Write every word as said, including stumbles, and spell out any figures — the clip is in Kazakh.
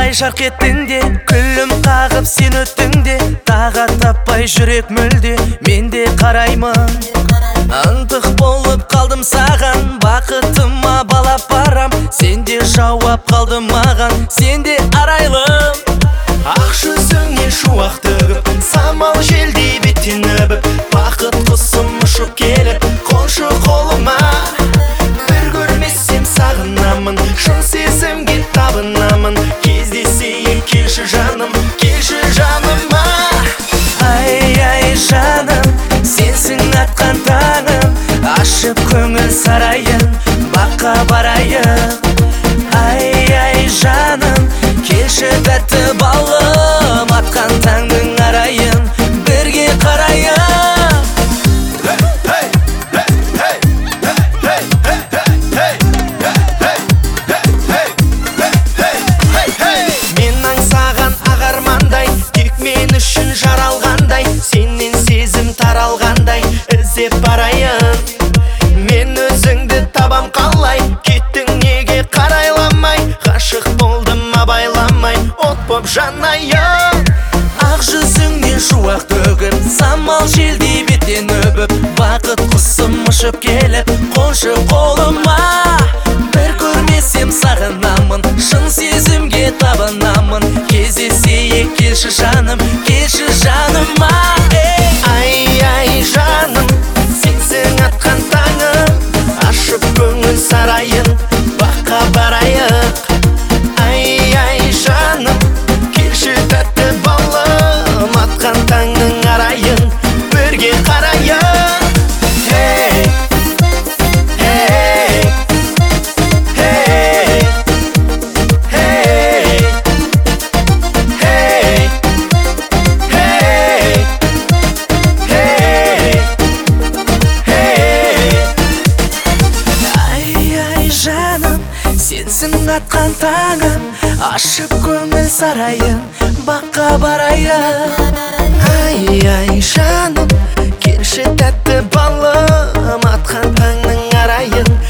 ай жарқ еттіңде, күлім қағып сен өттіңде, таға таппай жүрек мүлде, мен де қараймын. Ынтық болып қалдым саған, бақытыма балап барам, сен де жауап қалды маған, сен де арайлым. Ақ жүзіңе шуақ төгіп, самал желдей беттен өбіп, бақыт құсым ұшып келіп, қоншы қолыма. Бір көрмесем сағынамын, шын сезімге табынамын, кездесейік келші жаным, келші жаныма. Ай, ай жаным, сенсің атқан таңым, ашып көңіл сарайын, баққа барайық. Ай, ай жаным, келші тәтті балым, атқан таңның арайын, бірге қарайық. Мен аңсаған ағармандай, тек мен үшін жаралғандай, сенен сезім таралғандай, іздеп барайын. Мен өзіңді табам қалай, кеттің неге қарайламай, ғашық болдым абайламай, от боп жанайын. Ақ жүзіңнен шуақ төгіп, самал желдей беттен өбіп, бақыт құсым ұшып келіп, қоншы қолыма. Бір көрмесем сағынамын, шын сезімге табынамын, кездесейік келші жаным, келші жаныма. Ай, ай жаным, сенсің атқан таңым, ашып көңіл сарайын, баққа барайық. Ай, ай жаным, келші тәтті балым, атқан таңның арайын, бірге қарайық. Hey, hey, hey, hey, hey, hey, hey, hey. Ай, ай жаным, сенсің атқан таңым, ашып көңіл сарайын, баққа барайық. Ай, ай жаным, келші тәтті балым, атқан таңның арайын,